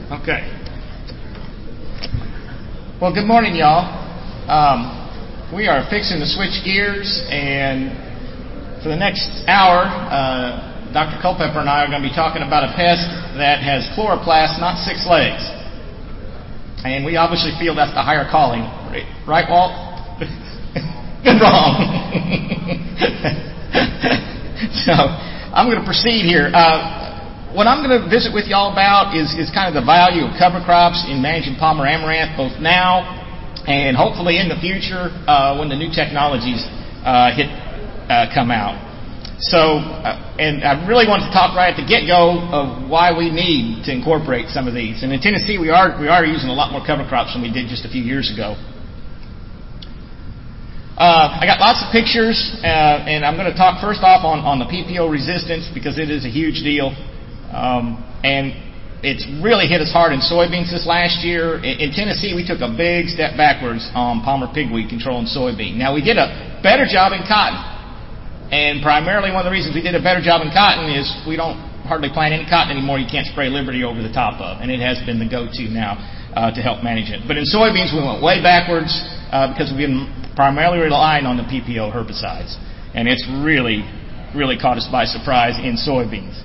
Okay. Well, good morning, y'all. We are fixing to switch gears, and for the next hour, Dr. Culpepper and I are going to be talking about a pest that has chloroplasts, not 6 legs. And we obviously feel that's the higher calling. Right, Walt? Good, wrong. So, I'm going to proceed here. What I'm going to visit with y'all about is kind of the value of cover crops in managing Palmer amaranth, both now and hopefully in the future when the new technologies come out. So, and I really want to talk right at the get-go of why we need to incorporate some of these. And in Tennessee, we are using a lot more cover crops than we did just a few years ago. I got lots of pictures, and I'm going to talk first off on the PPO resistance because it is a huge deal. And it's really hit us hard in soybeans this last year. In Tennessee, we took a big step backwards on Palmer pigweed control in soybean. Now, we did a better job in cotton. And primarily one of the reasons we did a better job in cotton is we don't hardly plant any cotton anymore. You can't spray Liberty over the top of. And it has been the go-to now to help manage it. But in soybeans, we went way backwards because we've been primarily relying on the PPO herbicides. And it's really, really caught us by surprise in soybeans.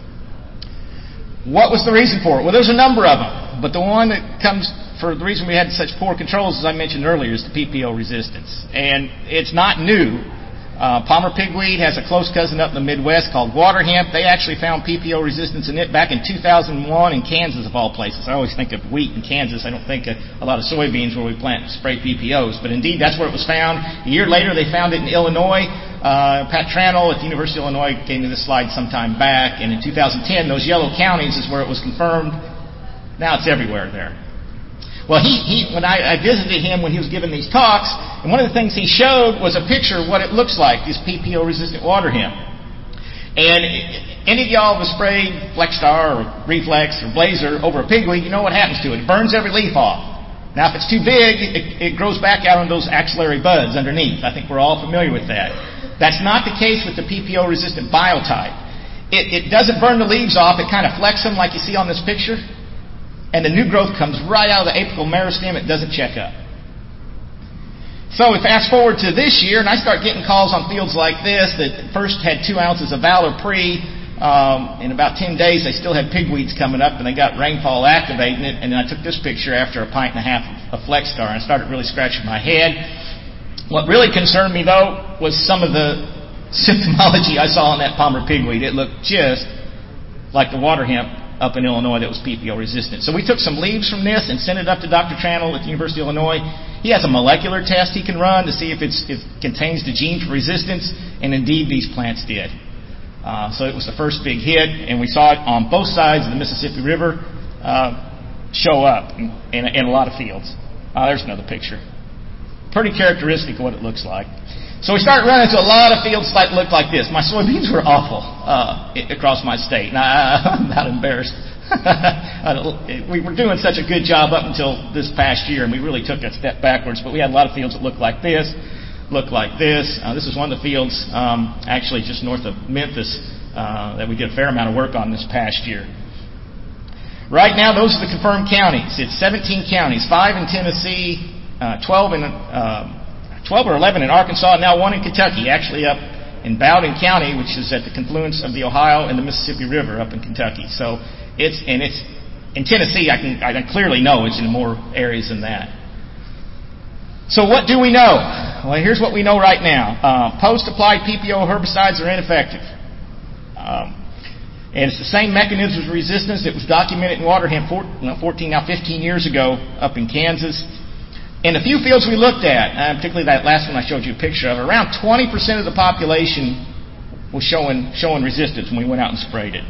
What was the reason for it? Well, there's a number of them, but the one that comes for the reason we had such poor controls, as I mentioned earlier, is the PPO resistance. And it's not new. Palmer pigweed has a close cousin up in the Midwest called water hemp. They actually found PPO resistance in it back in 2001 in Kansas, of all places. I always think of wheat in Kansas. I don't think of a lot of soybeans where we plant spray PPOs. But indeed, that's where it was found. A year later, they found it in Illinois. Pat Tranel at the University of Illinois gave me this slide sometime back. And in 2010, those yellow counties is where it was confirmed. Now it's everywhere there. Well, when I visited him when he was giving these talks, and one of the things he showed was a picture of what it looks like, this PPO-resistant water hemp. And any of y'all have sprayed Flexstar or Reflex or Blazer over a pigweed, you know what happens to it. It burns every leaf off. Now, if it's too big, it grows back out on those axillary buds underneath. I think we're all familiar with that. That's not the case with the PPO-resistant biotype. It doesn't burn the leaves off. It kind of flecks them like you see on this picture. And the new growth comes right out of the apical meristem. It doesn't check up. So we fast forward to this year, and I start getting calls on fields like this that first had 2 ounces of Valor Pre. In about 10 days, they still had pigweeds coming up, and they got rainfall activating it. And then I took this picture after a pint and a half of Flexstar, and I started really scratching my head. What really concerned me, though, was some of the symptomology I saw on that Palmer pigweed. It looked just like the water hemp up in Illinois that was PPO resistant. So we took some leaves from this and sent it up to Dr. Tranel at the University of Illinois. He has a molecular test he can run to see if it contains the gene for resistance, and indeed these plants did. So it was the first big hit, and we saw it on both sides of the Mississippi River show up in a lot of fields. There's another picture. Pretty characteristic of what it looks like. So we started running into a lot of fields that looked like this. My soybeans were awful across my state, and I'm not embarrassed. We were doing such a good job up until this past year, and we really took a step backwards. But we had a lot of fields that looked like this, This is one of the fields actually just north of Memphis that we did a fair amount of work on this past year. Right now, those are the confirmed counties. It's 17 counties, 5 in Tennessee, 12 or 11 in Arkansas, and now 1 in Kentucky, actually up in Bowdoin County, which is at the confluence of the Ohio and the Mississippi River up in Kentucky. So it's in Tennessee. I can clearly know it's in more areas than that. So what do we know? Well, here's what we know right now. Post-applied PPO herbicides are ineffective. And it's the same mechanism of resistance that was documented in water hemp 15 years ago up in Kansas. In the few fields we looked at, particularly that last one I showed you a picture of, around 20% of the population was showing resistance when we went out and sprayed it.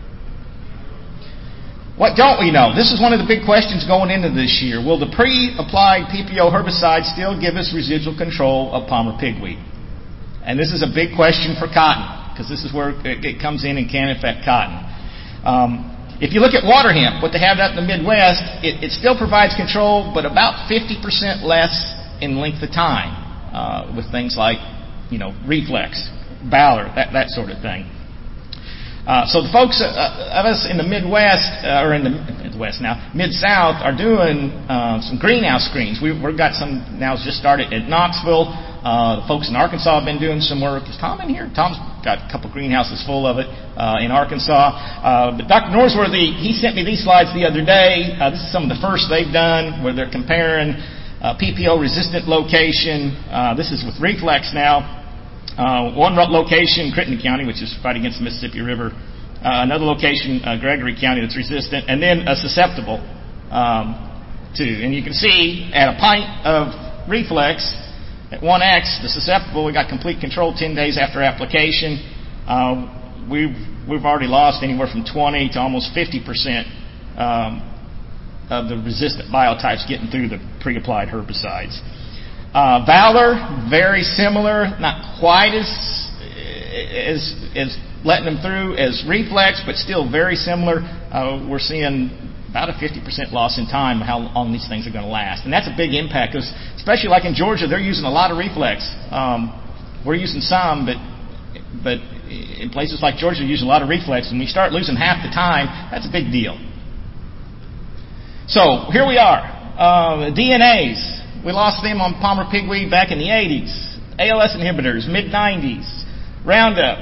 What don't we know? This is one of the big questions going into this year. Will the pre-applied PPO herbicide still give us residual control of Palmer pigweed? And this is a big question for cotton, because this is where it comes in and can affect cotton. If you look at water hemp, what they have out in the Midwest, it still provides control, but about 50% less in length of time with things like, Reflex, Valor, that sort of thing. So the folks of us in the Midwest, or in the Midwest now, Mid-South, are doing some greenhouse screens. We've got some now just started at Knoxville. The folks in Arkansas have been doing some work. Is Tom in here? Tom's got a couple greenhouses full of it in Arkansas. But Dr. Norsworthy, he sent me these slides the other day. This is some of the first they've done where they're comparing PPO-resistant location. This is with Reflex now. One location, Crittenden County, which is right against the Mississippi River. Another location, Gregory County, that's resistant. And then a susceptible, too. And you can see at a pint of Reflex, at 1X, the susceptible, we got complete control 10 days after application. We've already lost anywhere from 20 to almost 50% of the resistant biotypes getting through the pre-applied herbicides. Valor, very similar, not quite as letting them through as Reflex, but still very similar. We're seeing about a 50% loss in time how long these things are going to last. And that's a big impact, because especially like in Georgia, they're using a lot of Reflex. We're using some, but in places like Georgia, they're using a lot of Reflex. And we start losing half the time, that's a big deal. So here we are. DNAs. We lost them on Palmer pigweed back in the 80s. ALS inhibitors, mid-90s. Roundup,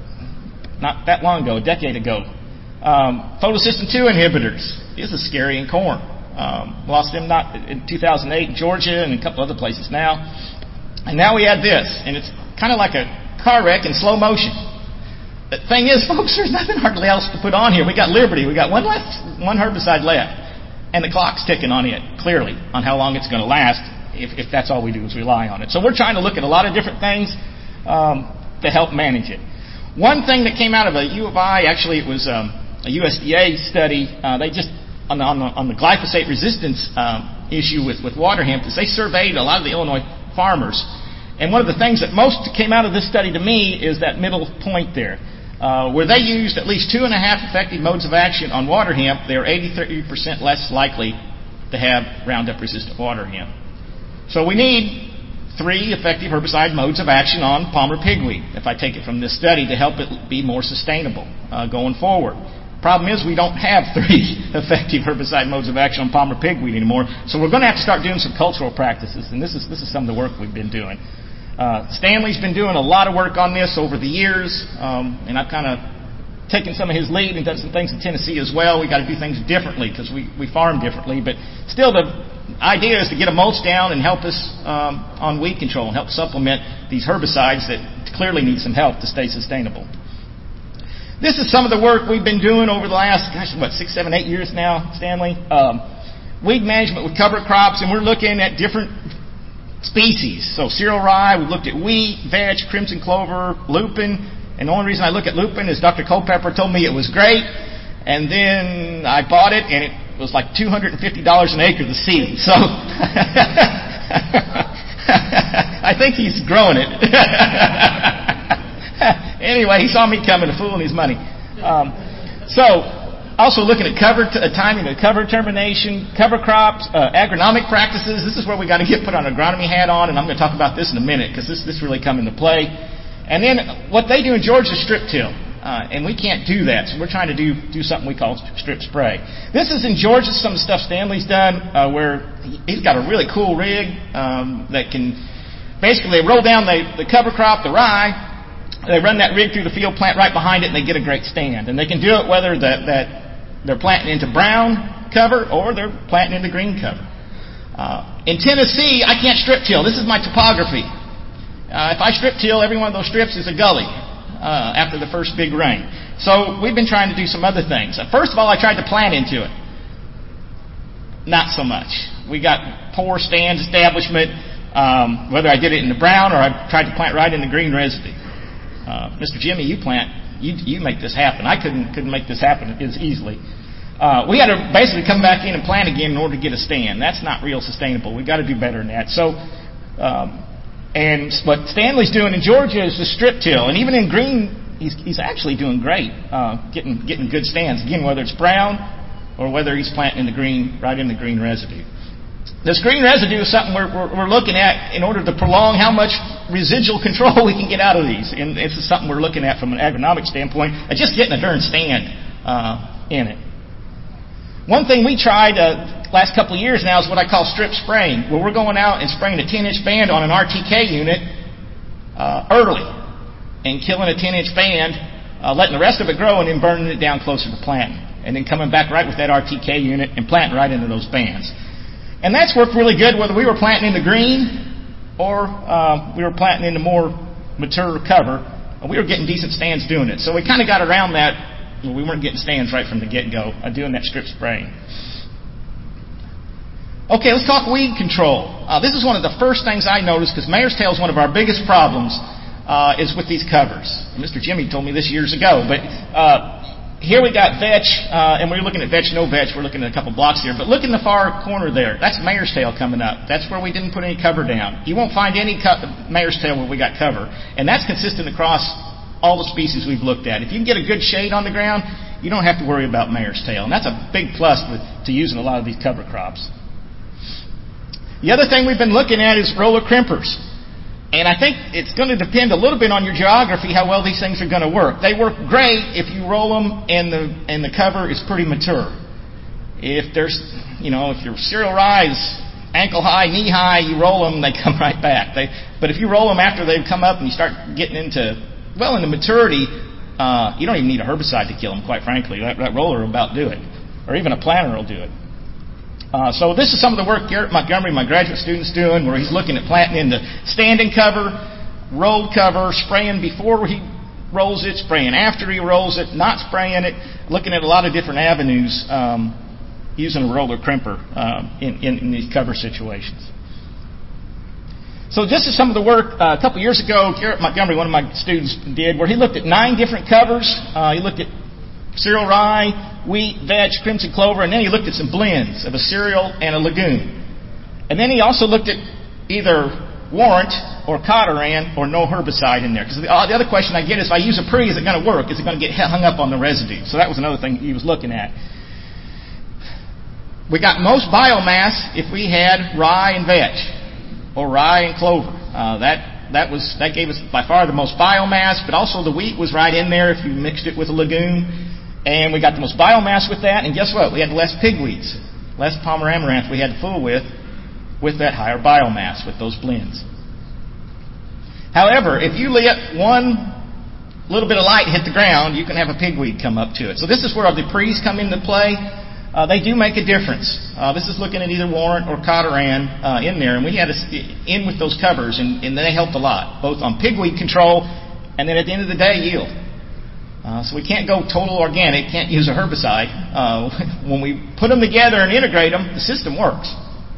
not that long ago, a decade ago. Photosystem 2 inhibitors. This is scary in corn. Lost them not in 2008 in Georgia and a couple other places now. And now we add this, and it's kind of like a car wreck in slow motion. The thing is, folks, there's nothing hardly else to put on here. We got Liberty. We got one herbicide left. And the clock's ticking on it, clearly, on how long it's going to last if that's all we do is rely on it. So we're trying to look at a lot of different things to help manage it. One thing that came out of a U of I, actually it was a USDA study, they just, on the glyphosate resistance issue with water hemp, is they surveyed a lot of the Illinois farmers. And one of the things that most came out of this study to me is that middle point there. Where they used at least 2.5 effective modes of action on water hemp, they are 83% less likely to have Roundup-resistant water hemp. So we need 3 effective herbicide modes of action on Palmer pigweed, if I take it from this study, to help it be more sustainable going forward. Problem is, we don't have 3 effective herbicide modes of action on Palmer pigweed anymore, so we're going to have to start doing some cultural practices, and this is some of the work we've been doing. Stanley's been doing a lot of work on this over the years, and I've kind of taken some of his lead and done some things in Tennessee as well. We've got to do things differently because we farm differently, but still the idea is to get a mulch down and help us on weed control and help supplement these herbicides that clearly need some help to stay sustainable. This is some of the work we've been doing over the last, 6, 7, 8 years now, Stanley. Weed management with cover crops, and we're looking at different species. So cereal rye, we've looked at wheat, vetch, crimson clover, lupin. And the only reason I look at lupin is Dr. Culpepper told me it was great. And then I bought it, and it was like $250 an acre the seed. So I think he's growing it. Anyway, he saw me coming, a fool and his money. Also looking at timing of cover termination, cover crops, agronomic practices. This is where we got to get put an agronomy hat on, and I'm going to talk about this in a minute because this really come into play. And then what they do in Georgia is strip till, and we can't do that, so we're trying to do something we call strip spray. This is in Georgia, some of the stuff Stanley's done, where he's got a really cool rig that can basically roll down the cover crop, the rye. They run that rig through the field, plant right behind it, and they get a great stand. And they can do it whether they're planting into brown cover or they're planting into green cover. In Tennessee, I can't strip till. This is my topography. If I strip till, every one of those strips is a gully after the first big rain. So we've been trying to do some other things. First of all, I tried to plant into it. Not so much. We got poor stand establishment, whether I did it in the brown or I tried to plant right in the green residue. Mr. Jimmy, you make this happen. I couldn't make this happen as easily. We had to basically come back in and plant again in order to get a stand. That's not real sustainable. We've got to do better than that. So, and what Stanley's doing in Georgia is the strip till, and even in green, he's actually doing great, getting good stands. Again, whether it's brown or whether he's planting in the green, right in the green residue. This green residue is something we're looking at in order to prolong how much residual control we can get out of these. And this is something we're looking at from an agronomic standpoint, just getting a darn stand in it. One thing we tried last couple of years now is what I call strip spraying, where we're going out and spraying a 10-inch band on an RTK unit early and killing a 10-inch band, letting the rest of it grow and then burning it down closer to planting. And then coming back right with that RTK unit and planting right into those bands. And that's worked really good whether we were planting in the green or we were planting into more mature cover. We were getting decent stands doing it. So we kind of got around that. We weren't getting stands right from the get-go doing that strip spraying. Okay, let's talk weed control. This is one of the first things I noticed because mare's tail is one of our biggest problems is with these covers. Mr. Jimmy told me this years ago, but here we got vetch, and we're looking at vetch, no vetch. We're looking at a couple blocks here. But look in the far corner there. That's mare's tail coming up. That's where we didn't put any cover down. You won't find any mare's tail where we got cover. And that's consistent across all the species we've looked at. If you can get a good shade on the ground, you don't have to worry about mare's tail. And that's a big plus to using a lot of these cover crops. The other thing we've been looking at is roller crimpers. And I think it's going to depend a little bit on your geography how well these things are going to work. They work great if you roll them and the cover is pretty mature. If there's, if your cereal rye is ankle high, knee high, you roll them, they come right back. But if you roll them after they've come up and you start getting into maturity, you don't even need a herbicide to kill them, quite frankly. That roller will about do it. Or even a planter will do it. So this is some of the work Garrett Montgomery, my graduate student's doing, where he's looking at planting into standing cover, rolled cover, spraying before he rolls it, spraying after he rolls it, not spraying it, looking at a lot of different avenues using a roller crimper in these cover situations. So this is some of the work a couple years ago Garrett Montgomery, one of my students, did, where he looked at 9 different covers. He looked at cereal rye, wheat, vetch, crimson clover, and then he looked at some blends of a cereal and a legume. And then he also looked at either warrant or Cotoran or no herbicide in there. Because the other question I get is, if I use a pre, is it going to work? Is it going to get hung up on the residue? So that was another thing he was looking at. We got most biomass if we had rye and vetch, or rye and clover. That gave us by far the most biomass, but also the wheat was right in there if you mixed it with a legume. And we got the most biomass with that, and guess what? We had less pigweeds, less Palmer amaranth we had to fool with that higher biomass, with those blends. However, if you let one little bit of light hit the ground, you can have a pigweed come up to it. So this is where the pre's come into play. They do make a difference. This is looking at either warrant or Cotoran in there, and we had in with those covers, and they helped a lot, both on pigweed control and then at the end of the day, yield. So we can't go total organic, can't use a herbicide. When we put them together and integrate them, the system works.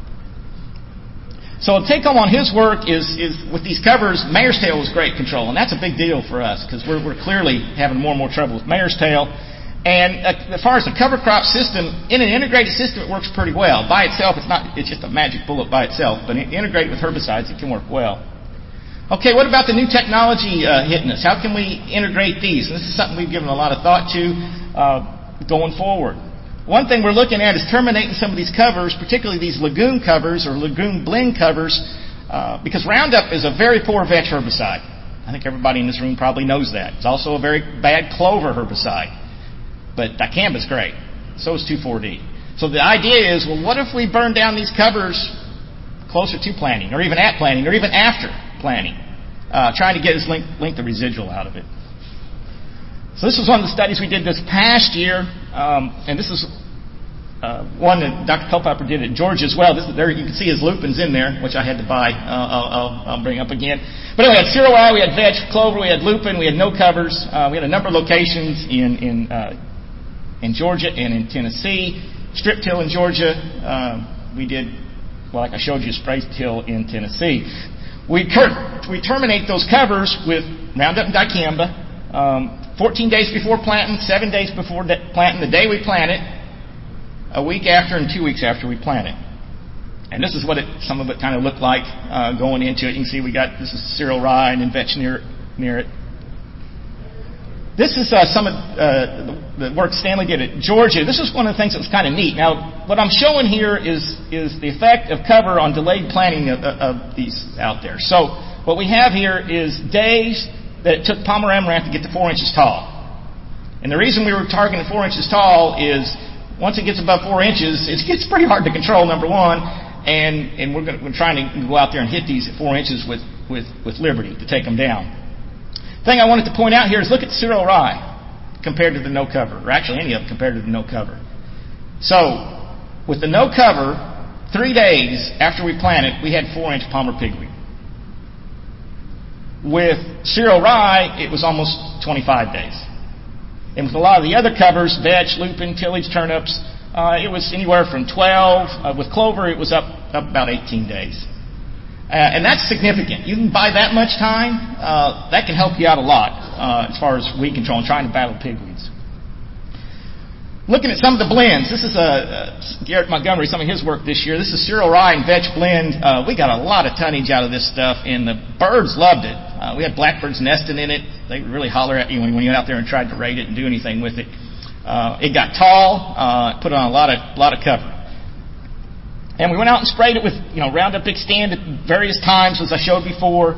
So a take home on his work is with these covers, mare's tail was great control, and that's a big deal for us because we're clearly having more and more trouble with mare's tail. And as far as the cover crop system, in an integrated system, it works pretty well. By itself, it's just a magic bullet by itself, but integrated with herbicides, it can work well. Okay, what about the new technology hitting us? How can we integrate these? And this is something we've given a lot of thought to going forward. One thing we're looking at is terminating some of these covers, particularly these legume covers or legume blend covers, because Roundup is a very poor vetch herbicide. I think everybody in this room probably knows that. It's also a very bad clover herbicide. But dicamba's great. So is 2,4-D. So the idea is, well, what if we burn down these covers closer to planting, or even at planting, or even after planting, trying to get us link the residual out of it. So this was one of the studies we did this past year, and this is one that Dr. Culpepper did at Georgia as well. There you can see his lupins in there, which I had to buy. I'll bring up again. But anyway, we had cereal rye, we had vetch, clover, we had lupin, we had no covers. We had a number of locations in Georgia and in Tennessee. Strip till in Georgia. We did, like I showed you, spray till in Tennessee. We terminate those covers with Roundup and dicamba 14 days before planting, 7 days before planting, the day we plant it, a week after, and 2 weeks after we plant it. And this is what some of it kind of looked like going into it. You can see this is cereal rye and then vetch near it. This is some of the work Stanley did at Georgia. This is one of the things that was kind of neat. Now, what I'm showing here is the effect of cover on delayed planting of these out there. So what we have here is days that it took Palmer amaranth to get to 4 inches tall. And the reason we were targeting 4 inches tall is once it gets above 4 inches, it gets pretty hard to control, number one. And we're trying to go out there and hit these at 4 inches with liberty to take them down. The thing I wanted to point out here is look at the cereal rye compared to the no cover, or actually any of them compared to the no cover. So, with the no cover, 3 days after we planted, we had 4-inch Palmer pigweed. With cereal rye, it was almost 25 days. And with a lot of the other covers, vetch, lupin, tillage, turnips, it was anywhere from 12. With clover, it was up about 18 days. And that's significant. You can buy that much time. That can help you out a lot as far as weed control and trying to battle pigweeds. Looking at some of the blends, this is Garrett Montgomery, some of his work this year. This is cereal rye and vetch blend. We got a lot of tonnage out of this stuff, and the birds loved it. We had blackbirds nesting in it. They would really holler at you when you went out there and tried to rate it and do anything with it. It got tall, put on a lot of cover. And we went out and sprayed it with, Roundup Xtend at various times, as I showed before.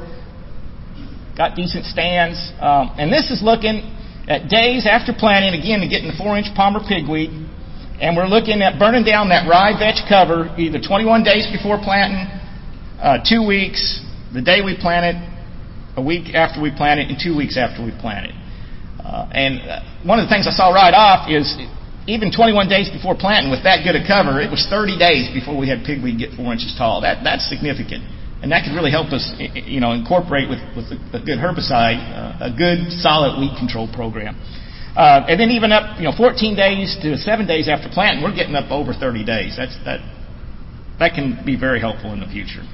Got decent stands. And this is looking at days after planting, again, to getting the 4-inch Palmer pigweed. And we're looking at burning down that rye vetch cover either 21 days before planting, 2 weeks, the day we planted, a week after we planted, and 2 weeks after we planted. And one of the things I saw right off is even 21 days before planting with that good a cover, it was 30 days before we had pigweed get 4 inches tall. That's significant. And that could really help us, incorporate with a good herbicide, a good solid weed control program. And then even up, 14 days to 7 days after planting, we're getting up over 30 days. That can be very helpful in the future.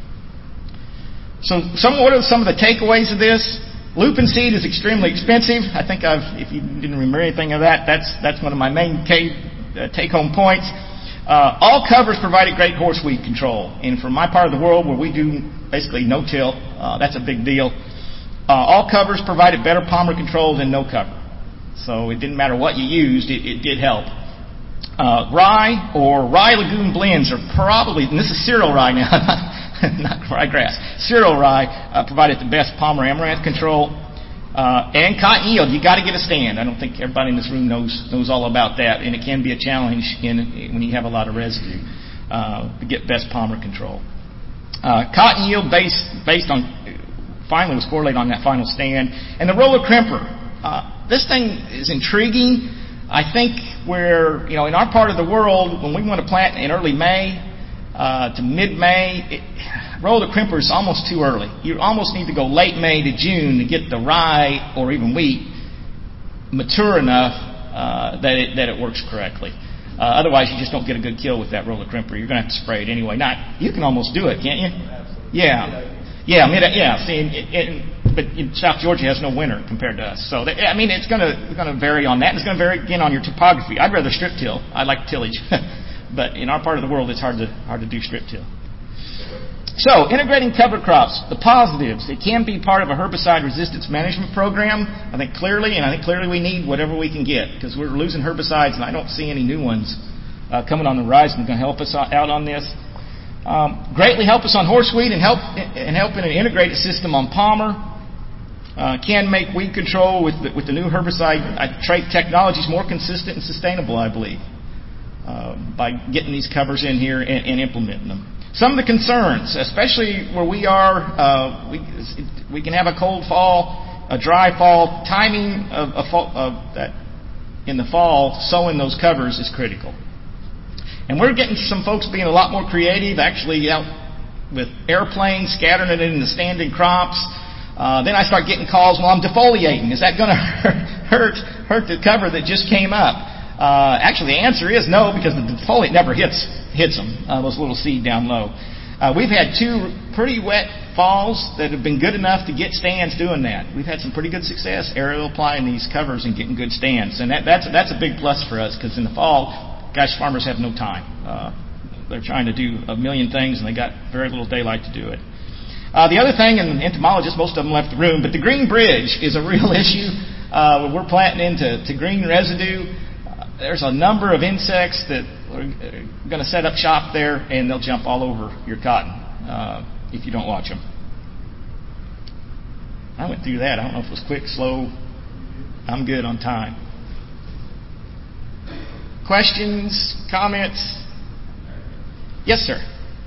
So what are some of the takeaways of this? Lupin seed is extremely expensive. I think if you didn't remember anything of that, that's one of my main take-home points. All covers provided great horse weed control. And for my part of the world where we do basically no-till, that's a big deal. All covers provided better Palmer control than no cover. So it didn't matter what you used, it did help. Rye or rye legume blends are probably, and this is cereal rye now, not ryegrass, cereal rye provided the best Palmer amaranth control. And cotton yield, you got to get a stand. I don't think everybody in this room knows all about that, and it can be a challenge when you have a lot of residue to get best Palmer control. Cotton yield based on finally was correlated on that final stand, and the roller crimper. This thing is intriguing. I think where in our part of the world, when we want to plant in early May to mid-May, roller crimper is almost too early. You almost need to go late May to June to get the rye or even wheat mature enough that it works correctly. Otherwise, you just don't get a good kill with that roller crimper. You're going to have to spray it anyway. You can almost do it, can't you? Absolutely. Yeah. See, but South Georgia has no winter compared to us, so it's going to vary on that. And it's going to vary again on your topography. I'd rather strip till. I like tillage, but in our part of the world, it's hard to do strip till. So, integrating cover crops, the positives. It can be part of a herbicide resistance management program. I think clearly we need whatever we can get because we're losing herbicides, and I don't see any new ones coming on the horizon going to help us out on this. Greatly help us on horseweed and help in an integrated system on Palmer. Can make weed control with the new herbicide trait technologies more consistent and sustainable, I believe, by getting these covers in here and implementing them. Some of the concerns, especially where we are, we can have a cold fall, a dry fall. Timing of that in the fall, sowing those covers is critical. And we're getting some folks being a lot more creative, actually out with airplanes, scattering it in the standing crops. Then I start getting calls, well, I'm defoliating. Is that going to hurt the cover that just came up? Actually, the answer is no, because the defoliate never hits them, those little seed down low. We've had 2 pretty wet falls that have been good enough to get stands doing that. We've had some pretty good success aerial applying these covers and getting good stands. And that's a big plus for us, because in the fall, farmers have no time. They're trying to do a million things, and they got very little daylight to do it. The other thing, and entomologists, most of them left the room, but the green bridge is a real issue. when we're planting into green residue, there's a number of insects that are going to set up shop there, and they'll jump all over your cotton if you don't watch them. I went through that. I don't know if it was quick, slow. I'm good on time. Questions, comments? Yes, sir.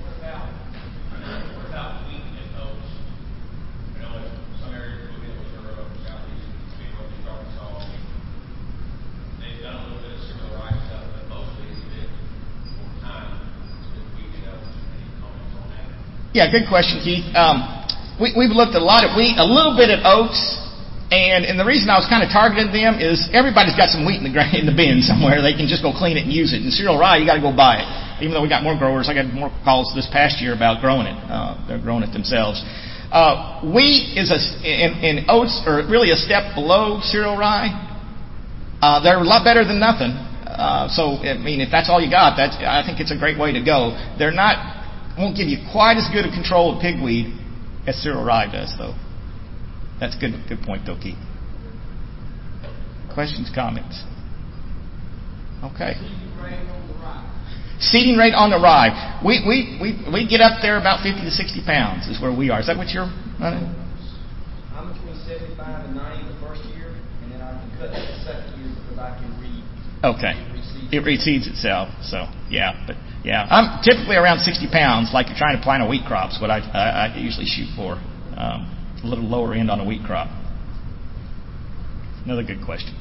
What about wheat and oats? I know in some areas of southeast Arkansas, they've done a little bit of cereal rice stuff, but mostly it's been over time. It's been wheat and oats. Any comments on that? Yeah, good question, Keith. We've looked a lot at wheat, a little bit at oats, and the reason I was kind of targeting them is everybody's got some wheat in the bin somewhere. They can just go clean it and use it. And cereal rye, you got to go buy it. Even though we got more growers, I got more calls this past year about growing it. They're growing it themselves. Wheat is and oats are really a step below cereal rye. They're a lot better than nothing. So I mean, if that's all you got, I think it's a great way to go. Won't give you quite as good a control of pigweed as cereal rye does, though. That's good point, though, Keith. Questions, comments? Okay. Seeding rate on the rye. We get up there about 50 to 60 pounds is where we are. Is that what you're running? I'm between 75 and 90 the first year, and then I can cut that the second year because I can Okay. It reseeds itself. So yeah, I'm typically around 60 pounds, like you're trying to plant a wheat crop. Is what I usually shoot for. A little lower end on a wheat crop. Another good question.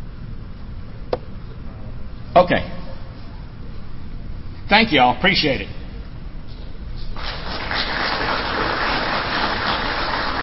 Okay. Thank you all. Appreciate it.